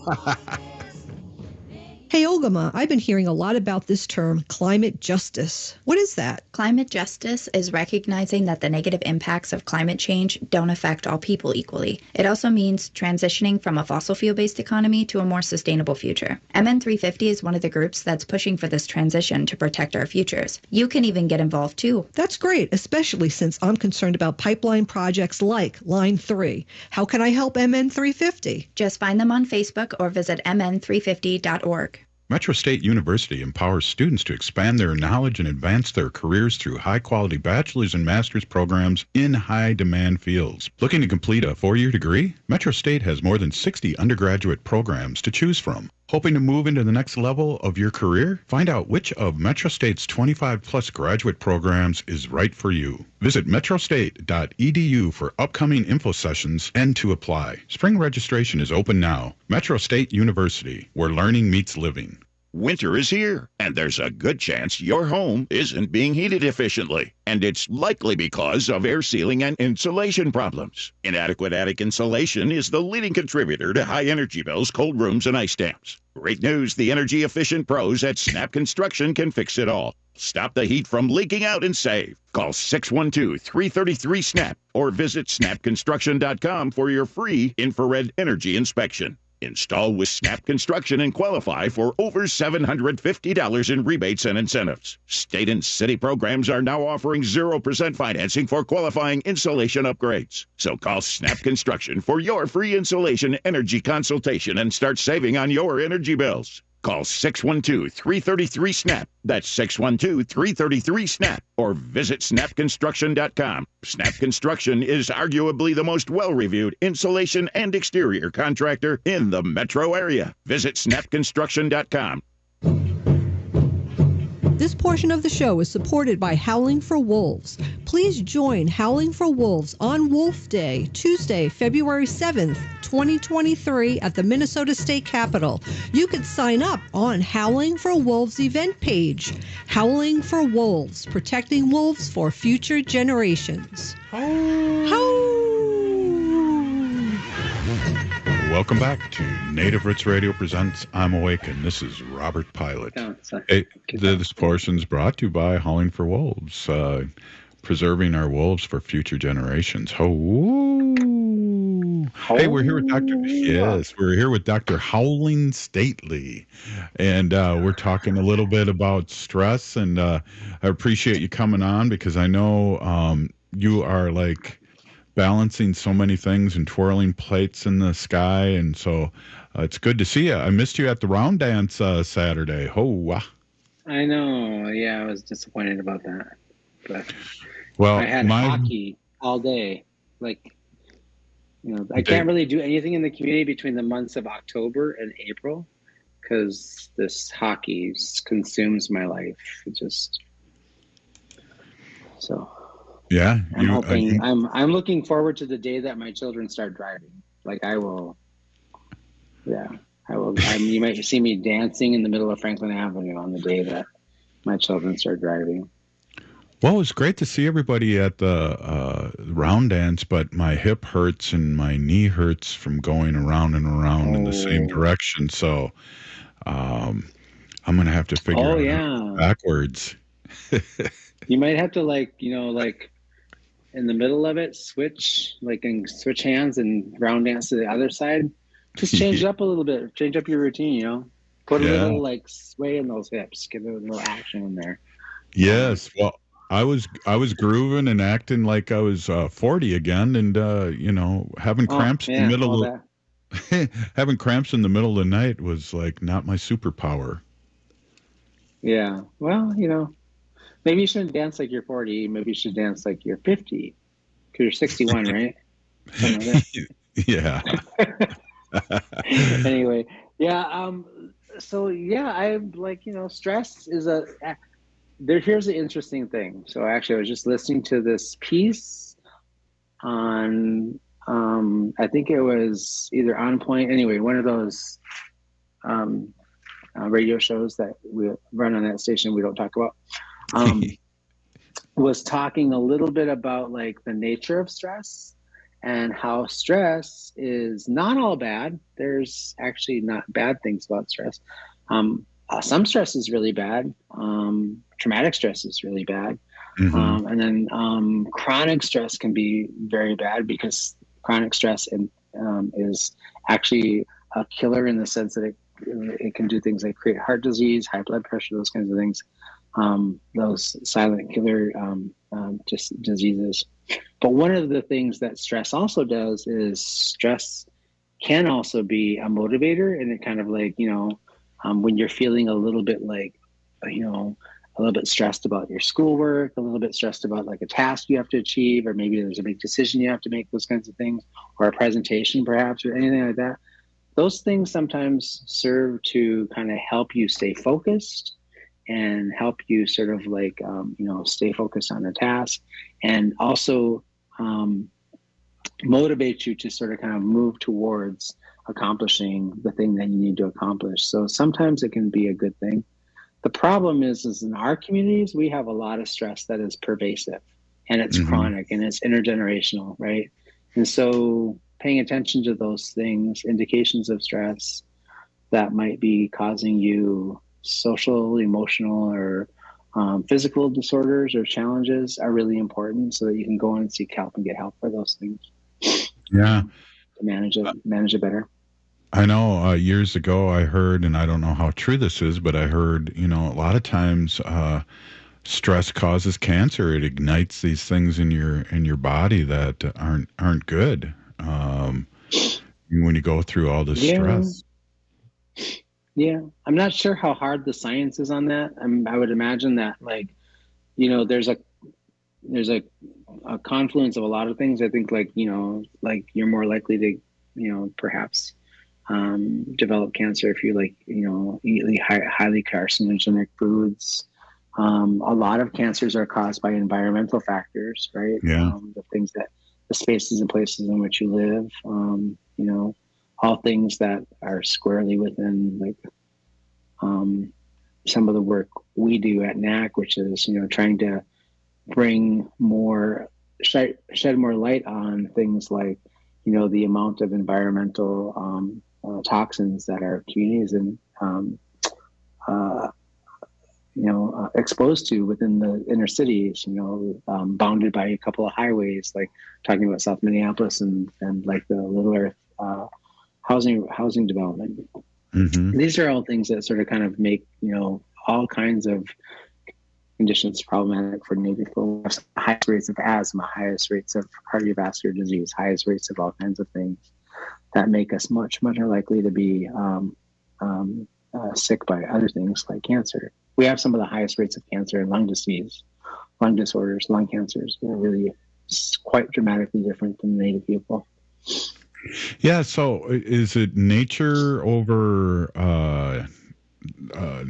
Hey, Ogama, I've been hearing a lot about this term, climate justice. What is that? Climate justice is recognizing that the negative impacts of climate change don't affect all people equally. It also means transitioning from a fossil fuel-based economy to a more sustainable future. M N three fifty is one of the groups that's pushing for this transition to protect our futures. You can even get involved too. That's great, especially since I'm concerned about pipeline projects like Line three. How can I help M N three fifty? Just find them on Facebook or visit m n three fifty dot org. Metro State University empowers students to expand their knowledge and advance their careers through high-quality bachelor's and master's programs in high-demand fields. Looking to complete a four-year degree? Metro State has more than sixty undergraduate programs to choose from. Hoping to move into the next level of your career? Find out which of Metro State's twenty-five plus graduate programs is right for you. Visit metro state dot e d u for upcoming info sessions and to apply. Spring registration is open now. Metro State University, where learning meets living. Winter is here, and there's a good chance your home isn't being heated efficiently. And it's likely because of air sealing and insulation problems. Inadequate attic insulation is the leading contributor to high energy bills, cold rooms, and ice dams. Great news, the energy-efficient pros at Snap Construction can fix it all. Stop the heat from leaking out and save. Call six one two, three three three, SNAP or visit snap construction dot com for your free infrared energy inspection. Install with Snap Construction and qualify for over seven hundred fifty dollars in rebates and incentives. State and city programs are now offering zero percent financing for qualifying insulation upgrades. So call Snap Construction for your free insulation energy consultation and start saving on your energy bills. Call six one two, three three three, SNAP. That's six one two, three three three, SNAP. Or visit snap construction dot com. Snap Construction is arguably the most well-reviewed insulation and exterior contractor in the metro area. Visit snap construction dot com. This portion of the show is supported by Howling for Wolves. Please join Howling for Wolves on Wolf Day, Tuesday, February seventh, twenty twenty-three at the Minnesota State Capitol. You can sign up on Howling for Wolves event page. Howling for Wolves, protecting wolves for future generations. Welcome back to Native Roots Radio presents I'm Awake, and this is Robert Pilot. Oh, hey, this portion is brought to you by Howling for Wolves, uh, preserving our wolves for future generations. Ho! Hey, we're here with Doctor Yes, we're here with Doctor Howling Stately, and uh, we're talking a little bit about stress. And uh, I appreciate you coming on because I know um, you are like balancing so many things and twirling plates in the sky, and so uh, it's good to see you. I missed you at the round dance uh, Saturday. Ho! I know. Yeah, I was disappointed about that, but well, I had my... hockey all day. Like, you know, I can't really do anything in the community between the months of October and April because this hockey consumes my life. It just so. Yeah, I'm you, hoping, uh, you, I'm I'm looking forward to the day that my children start driving. Like I will, yeah, I will. I'm, you might see me dancing in the middle of Franklin Avenue on the day that my children start driving. Well, it's great to see everybody at the uh, round dance, but my hip hurts and my knee hurts from going around and around oh. in the same direction. So um, I'm gonna have to figure oh, out yeah. backwards. You might have to like you know like. in the middle of it, switch, like, and switch hands and round dance to the other side. Just change it up a little bit. Change up your routine, you know? Put a Yeah. little, like, sway in those hips. Give it a little action in there. Yes. Well, I was I was grooving and acting like I was uh, forty again, and, uh, you know, having Oh, cramps in yeah, the middle all of that. having cramps in the middle of the night was, like, not my superpower. Yeah. Well, you know, maybe you shouldn't dance like you're forty. Maybe you should dance like you're fifty. Because you're sixty-one, right? Something like Yeah. that. Anyway, yeah. Um. So yeah, I like you know, stress is a. There. Here's the interesting thing. So actually, I was just listening to this piece on. Um. I think it was either On Point. Anyway, one of those. Um. Uh, radio shows that we run on that station we don't talk about. Um. was talking a little bit about like the nature of stress and how stress is not all bad. There's actually not bad things about stress. Um, uh, some stress is really bad. Um, traumatic stress is really bad. Mm-hmm. Um, and then um, chronic stress can be very bad because chronic stress in, um, is actually a killer in the sense that it, it can do things like create heart disease, high blood pressure, those kinds of things. Um, those silent killer um, um, just diseases. But one of the things that stress also does is stress can also be a motivator, and it kind of like, you know, um, when you're feeling a little bit like, you know, a little bit stressed about your schoolwork, a little bit stressed about like a task you have to achieve, or maybe there's a big decision you have to make, those kinds of things, or a presentation perhaps, or anything like that. Those things sometimes serve to kind of help you stay focused and help you sort of like, um, you know, stay focused on a task, and also um, motivate you to sort of kind of move towards accomplishing the thing that you need to accomplish. So sometimes it can be a good thing. The problem is, is in our communities, we have a lot of stress that is pervasive, and it's mm-hmm. chronic, and it's intergenerational, right? And so paying attention to those things, indications of stress that might be causing you social, emotional, or um, physical disorders or challenges are really important, so that you can go in and seek help and get help for those things. Yeah, to manage it, manage it better. I know uh, years ago I heard, and I don't know how true this is, but I heard, you know, a lot of times uh, stress causes cancer. It ignites these things in your in your body that aren't aren't good um, when you go through all this yeah. stress. Yeah, I'm not sure how hard the science is on that. I'm, I would imagine that, like, you know, there's a there's a, a confluence of a lot of things. I think, like, you know, like you're more likely to, you know, perhaps um, develop cancer if you like, you know, eat high, highly carcinogenic foods. Um, a lot of cancers are caused by environmental factors, right? Yeah. Um, the things that, the spaces and places in which you live, um, you know, all things that are squarely within like um, some of the work we do at N A C, which is, you know, trying to bring more, shed, shed more light on things like, you know, the amount of environmental um, uh, toxins that our communities and, um, uh, you know, uh, exposed to within the inner cities, you know, um, bounded by a couple of highways, like talking about South Minneapolis and, and like the Little Earth uh, housing housing development. Mm-hmm. These are all things that sort of kind of make, you know, all kinds of conditions problematic for Native people. Highest rates of asthma, highest rates of cardiovascular disease, highest rates of all kinds of things that make us much, much more likely to be um, um, uh, sick by other things like cancer. We have some of the highest rates of cancer and lung disease, lung disorders, lung cancers. They're really quite dramatically different than Native people. Yeah. So is it nature over uh, uh,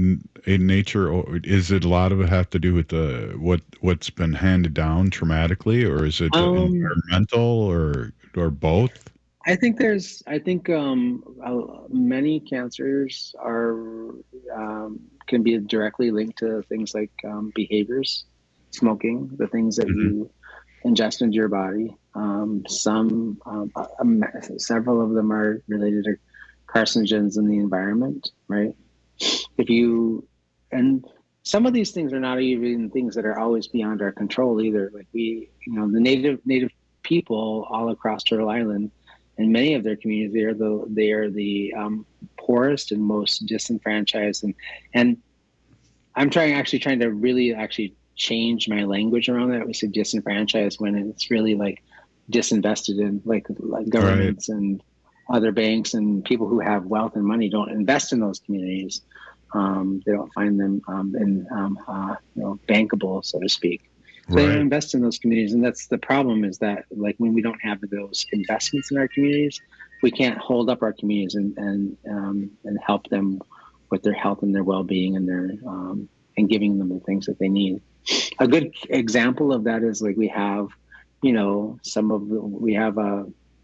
in nature? Or is it a lot of it have to do with the what what's been handed down traumatically, or is it um, environmental, or or both? I think there's. I think um, uh, many cancers are um, can be directly linked to things like um, behaviors, smoking, the things that mm-hmm. you ingest into your body. Um, some, um, um, several of them are related to carcinogens in the environment, right? If you, and some of these things are not even things that are always beyond our control either. Like we, you know, the native native people all across Turtle Island, and many of their communities, they are the they are the um, poorest and most disenfranchised, and and I'm trying actually trying to really actually change my language around that. We say disenfranchised when it's really like disinvested in, like like governments right. and other banks and people who have wealth and money don't invest in those communities. Um, they don't find them um, in um, uh, you know bankable, so to speak. So right. they don't invest in those communities, and that's the problem. Is that like when we don't have those investments in our communities, we can't hold up our communities and and um, and help them with their health and their well-being and their um, and giving them the things that they need. A good example of that is like we have, you know, some of the, we have a,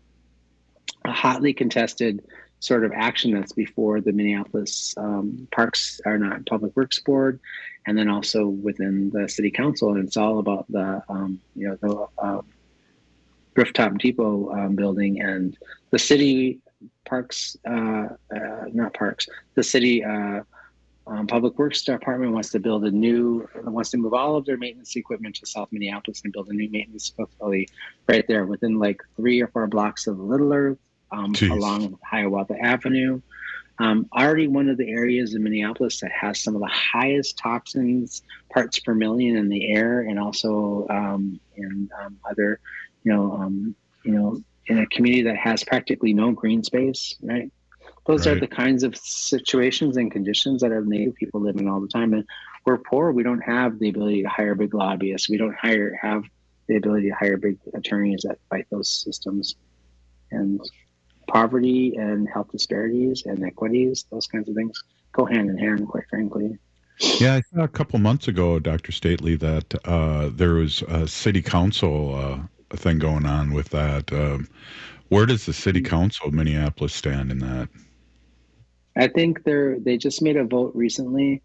a hotly contested sort of action that's before the Minneapolis um, Parks or not Public Works Board, and then also within the City Council, and it's all about the um, you know the uh, rooftop depot um, building, and the city parks, uh, uh, not parks, the city. Uh, Um, Public Works Department wants to build a new, wants to move all of their maintenance equipment to South Minneapolis and build a new maintenance facility right there within like three or four blocks of Little Earth um, along Hiawatha Avenue. Um, already one of the areas in Minneapolis that has some of the highest toxins, parts per million in the air, and also um, in um, other, you know, um, you know, in a community that has practically no green space, right? Those right. are the kinds of situations and conditions that our Native people live in all the time. And we're poor. We don't have the ability to hire big lobbyists. We don't hire have the ability to hire big attorneys that fight those systems. And poverty and health disparities and inequities, those kinds of things, go hand in hand, quite frankly. Yeah, I saw a couple months ago, Doctor Stately, that uh, there was a city council uh, thing going on with that. Um, where does the city council of Minneapolis stand in that? I think they're they just made a vote recently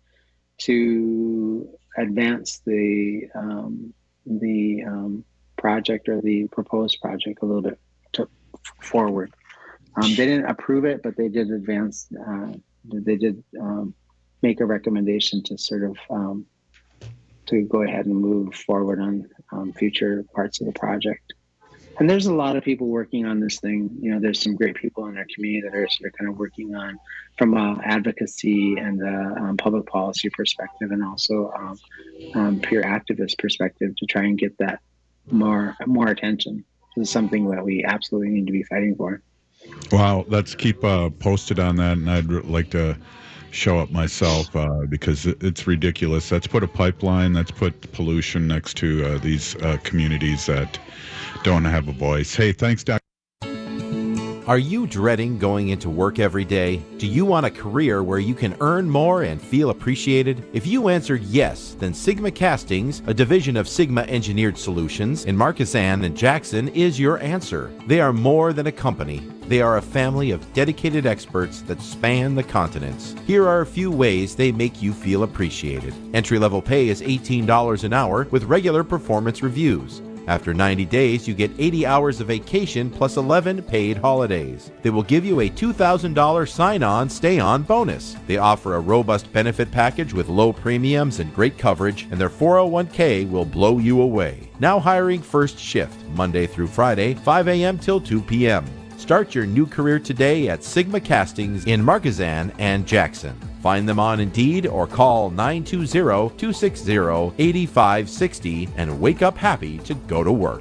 to advance the um, the um, project or the proposed project a little bit to, forward. Um, they didn't approve it, but they did advance. Uh, they did um, make a recommendation to sort of um, to go ahead and move forward on um, future parts of the project. And there's a lot of people working on this thing. You know, there's some great people in our community that are sort of kind of working on from a advocacy and a um, public policy perspective, and also um, um, pure activist perspective to try and get that more more attention. This is something that we absolutely need to be fighting for. Wow, let's keep uh, posted on that, and I'd like to show up myself uh, because it's ridiculous. Let's put a pipeline. Let's put pollution next to uh, these uh, communities that don't have a voice. Hey, thanks, Doctor Are you dreading going into work every day? Do you want a career where you can earn more and feel appreciated? If you answered yes, then Sigma Castings, a division of Sigma Engineered Solutions in Markesan and Jackson, is your answer. They are more than a company. They are a family of dedicated experts that span the continents. Here are a few ways they make you feel appreciated. Entry-level pay is eighteen dollars an hour with regular performance reviews. After ninety days, you get eighty hours of vacation plus eleven paid holidays. They will give you a two thousand dollars sign-on, stay-on bonus. They offer a robust benefit package with low premiums and great coverage, and their four oh one k will blow you away. Now hiring first shift, Monday through Friday, five a.m. till two p.m. Start your new career today at Sigma Castings in Markesan and Jackson. Find them on Indeed or call nine two zero, two six zero, eight five six zero and wake up happy to go to work.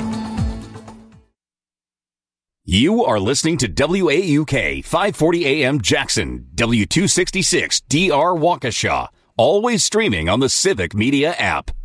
You are listening to W A U K five forty A M Jackson, W two sixty-six D R Waukesha, always streaming on the Civic Media app.